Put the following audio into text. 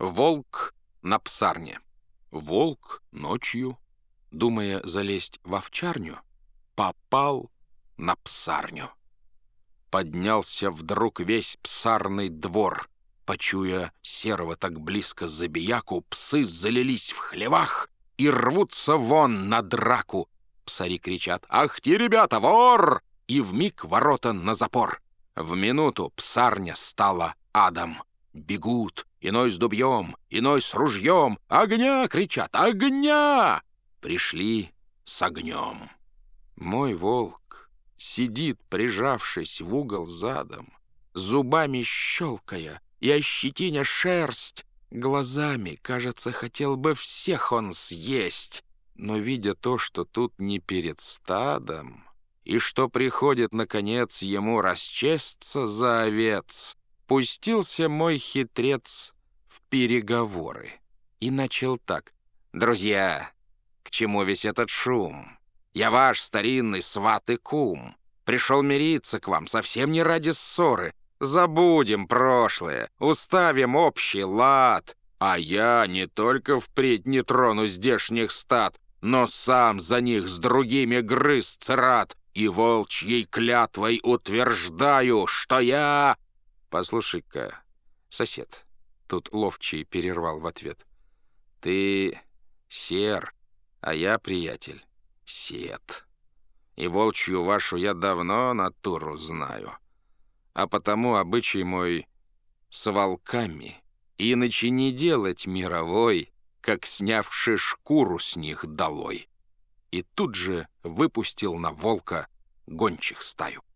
Волк на псарне. Волк ночью, думая залезть в овчарню, попал на псарню. Поднялся вдруг весь псарный двор. Почуя серого так близко забияку, псы залились в хлевах и рвутся вон на драку. Псари кричат: «Ах ты, ребята, вор!» И вмиг ворота на запор. В минуту псарня стала адом. Бегут, иной с дубьем, иной с ружьем. «Огня!» — кричат, «огня!» Пришли с огнем. Мой волк сидит, прижавшись в угол задом, зубами щелкая и ощетиня шерсть. Глазами, кажется, хотел бы всех он съесть. Но, видя то, что тут не перед стадом, и что приходит, наконец, ему расчесться за овец, пустился мой хитрец в переговоры и начал так: «Друзья, к чему весь этот шум? Я ваш старинный сват и кум. Пришел мириться к вам совсем не ради ссоры. Забудем прошлое, уставим общий лад. А я не только впредь не трону здешних стад, но сам за них с другими грызться рад. И волчьей клятвой утверждаю, что я...» «Послушай-ка, сосед», — тут ловчий перервал в ответ, «ты сер, а я, приятель, сет. И волчью вашу я давно натуру знаю. А потому обычай мой с волками иначе не делать мировой, как снявши шкуру с них долой». И тут же выпустил на волка гончих стаю.